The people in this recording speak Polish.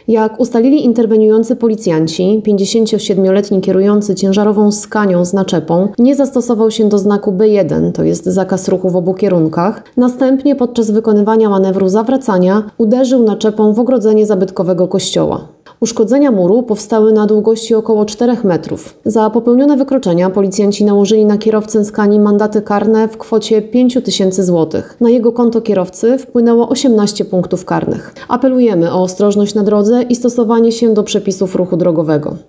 Jak ustalili interweniujący policjanci, 57-letni kierujący ciężarową Scanią z naczepą nie zastosował się do znaku B1, to jest zakaz ruchu w obu kierunkach. Następnie podczas wykonywania manewru zawracania uderzył naczepą w ogrodzenie zabytkowego kościoła. Uszkodzenia muru powstały na długości około 4 metrów. Za popełnione wykroczenia policjanci nałożyli na kierowcę Scanii mandaty karne w kwocie 5000 zł. Na jego konto kierowcy wpłynęło 18 punktów karnych. Apelujemy o ostrożność na drodze i stosowanie się do przepisów ruchu drogowego.